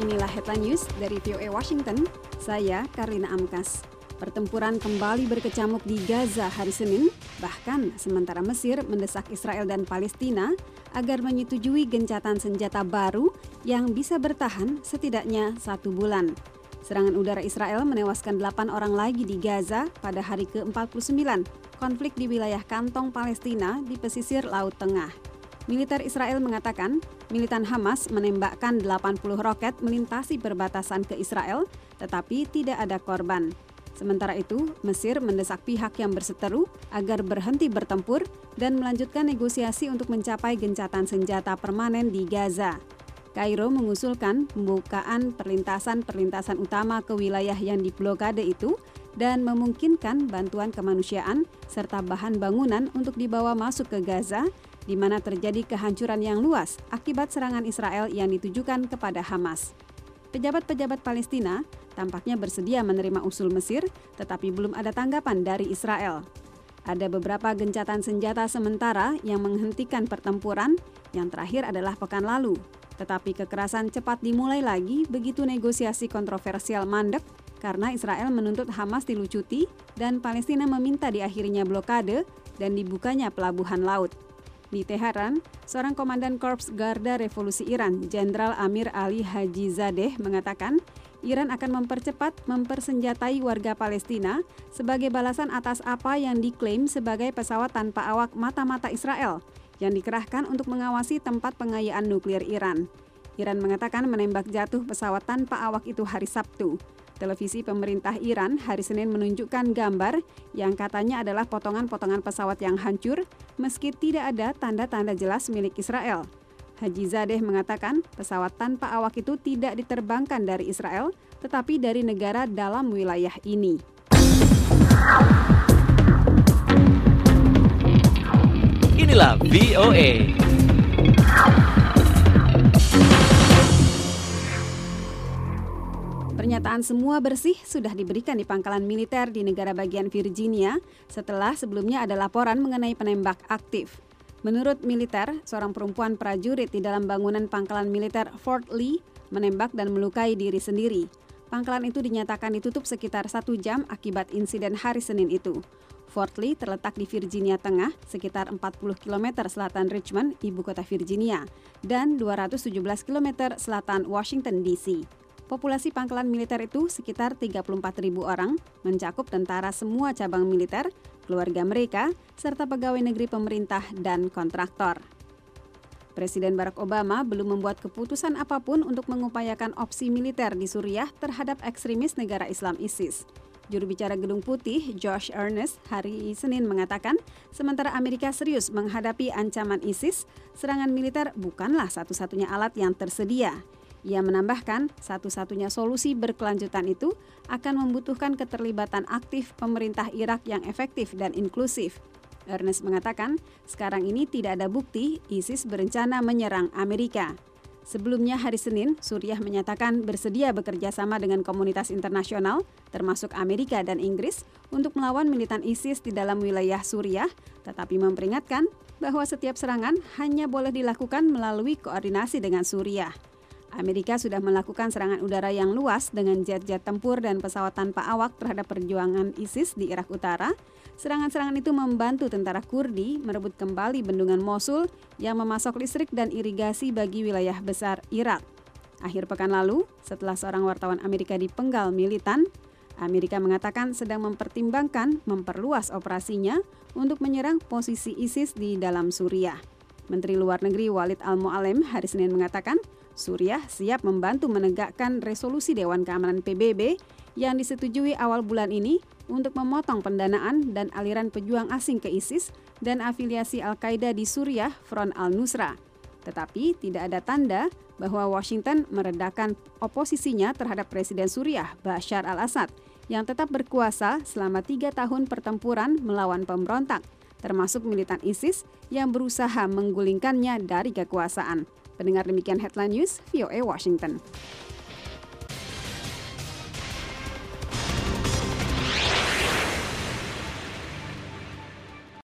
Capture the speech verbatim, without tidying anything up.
Inilah Headline News dari V O A Washington, saya Karlina Amkas. Pertempuran kembali berkecamuk di Gaza hari Senin, bahkan sementara Mesir mendesak Israel dan Palestina agar menyetujui gencatan senjata baru yang bisa bertahan setidaknya satu bulan. Serangan udara Israel menewaskan delapan orang lagi di Gaza pada hari ke empat puluh sembilan konflik di wilayah kantong Palestina di pesisir Laut Tengah. Militer Israel mengatakan, militan Hamas menembakkan delapan puluh roket melintasi perbatasan ke Israel, tetapi tidak ada korban. Sementara itu, Mesir mendesak pihak yang berseteru agar berhenti bertempur dan melanjutkan negosiasi untuk mencapai gencatan senjata permanen di Gaza. Kairo mengusulkan pembukaan perlintasan-perlintasan utama ke wilayah yang diblokade itu dan memungkinkan bantuan kemanusiaan serta bahan bangunan untuk dibawa masuk ke Gaza, di mana terjadi kehancuran yang luas akibat serangan Israel yang ditujukan kepada Hamas. Pejabat-pejabat Palestina tampaknya bersedia menerima usul Mesir, tetapi belum ada tanggapan dari Israel. Ada beberapa gencatan senjata sementara yang menghentikan pertempuran, yang terakhir adalah pekan lalu. Tetapi kekerasan cepat dimulai lagi begitu negosiasi kontroversial mandek karena Israel menuntut Hamas dilucuti dan Palestina meminta diakhirinya blokade dan dibukanya pelabuhan laut. Di Teheran, seorang komandan Korps Garda Revolusi Iran, Jenderal Amir Ali Hajizadeh, mengatakan Iran akan mempercepat mempersenjatai warga Palestina sebagai balasan atas apa yang diklaim sebagai pesawat tanpa awak mata-mata Israel yang dikerahkan untuk mengawasi tempat pengayaan nuklir Iran. Iran mengatakan menembak jatuh pesawat tanpa awak itu hari Sabtu. Televisi pemerintah Iran hari Senin menunjukkan gambar yang katanya adalah potongan-potongan pesawat yang hancur meski tidak ada tanda-tanda jelas milik Israel. Hajizadeh mengatakan pesawat tanpa awak itu tidak diterbangkan dari Israel tetapi dari negara dalam wilayah ini. Inilah V O A. Pernyataan semua bersih sudah diberikan di pangkalan militer di negara bagian Virginia setelah sebelumnya ada laporan mengenai penembak aktif. Menurut militer, seorang perempuan prajurit di dalam bangunan pangkalan militer Fort Lee menembak dan melukai diri sendiri. Pangkalan itu dinyatakan ditutup sekitar satu jam akibat insiden hari Senin itu. Fort Lee terletak di Virginia Tengah, sekitar empat puluh kilometer selatan Richmond, ibu kota Virginia, dan dua ratus tujuh belas kilometer selatan Washington D C. Populasi pangkalan militer itu sekitar tiga puluh empat ribu orang, mencakup tentara semua cabang militer, keluarga mereka, serta pegawai negeri pemerintah dan kontraktor. Presiden Barack Obama belum membuat keputusan apapun untuk mengupayakan opsi militer di Suriah terhadap ekstremis negara Islam ISIS. Juru bicara Gedung Putih, Josh Earnest, hari Senin mengatakan, sementara Amerika serius menghadapi ancaman ISIS, serangan militer bukanlah satu-satunya alat yang tersedia. Ia menambahkan, satu-satunya solusi berkelanjutan itu akan membutuhkan keterlibatan aktif pemerintah Irak yang efektif dan inklusif. Ernest mengatakan, sekarang ini tidak ada bukti ISIS berencana menyerang Amerika. Sebelumnya hari Senin, Suriah menyatakan bersedia bekerja sama dengan komunitas internasional, termasuk Amerika dan Inggris, untuk melawan militan ISIS di dalam wilayah Suriah, tetapi memperingatkan bahwa setiap serangan hanya boleh dilakukan melalui koordinasi dengan Suriah. Amerika sudah melakukan serangan udara yang luas dengan jet-jet tempur dan pesawat tanpa awak terhadap perjuangan ISIS di Irak Utara. Serangan-serangan itu membantu tentara Kurdi merebut kembali bendungan Mosul yang memasok listrik dan irigasi bagi wilayah besar Irak. Akhir pekan lalu, setelah seorang wartawan Amerika dipenggal militan, Amerika mengatakan sedang mempertimbangkan memperluas operasinya untuk menyerang posisi ISIS di dalam Suriah. Menteri Luar Negeri Walid Al-Mu'alem hari Senin mengatakan, Suriah siap membantu menegakkan resolusi Dewan Keamanan P B B yang disetujui awal bulan ini untuk memotong pendanaan dan aliran pejuang asing ke ISIS dan afiliasi Al-Qaeda di Suriah Front Al-Nusra. Tetapi tidak ada tanda bahwa Washington meredakan oposisinya terhadap Presiden Suriah Bashar al-Assad yang tetap berkuasa selama tiga tahun pertempuran melawan pemberontak, termasuk militan ISIS yang berusaha menggulingkannya dari kekuasaan. Pendengar demikian Headline News, V O A Washington.